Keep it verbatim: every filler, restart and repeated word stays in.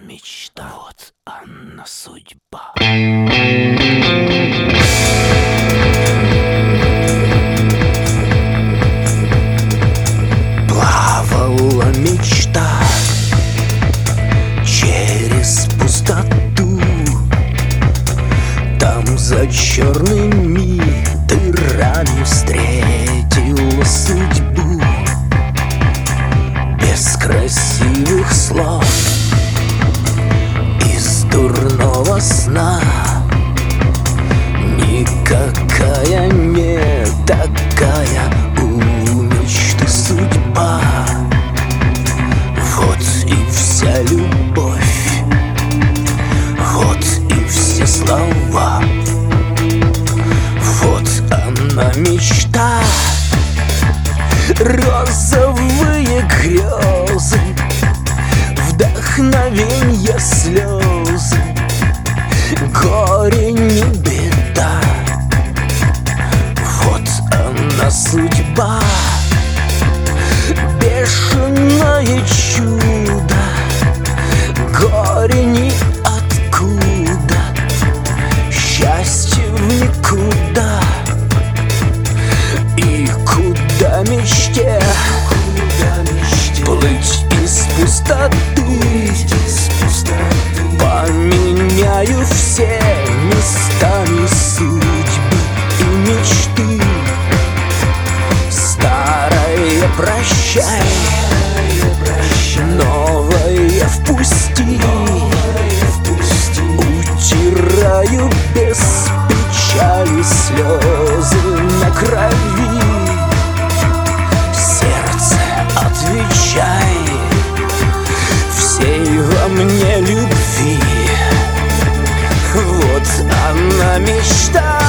мечта, вот она судьба. Плавала мечта через пустоту, там за черными дырами встретила судьбу. Без красивых слов, из дурного сна, никакая не такая у мечты судьба. Вот и вся любовь, вот и все слова, вот она мечта. Розовые грезы, вдохновенье, слезы, горе не беда. Вот она судьба, бешеное чудо, горе ниоткуда, счастье в никуда. И куда мечте, плыть из пустоты, поменяю все местами судьбы и мечты. Старое прощай, новое впусти, утираю без печали слезы на крови. Сердце, отвечай всей во мне любви. Вот она мечта.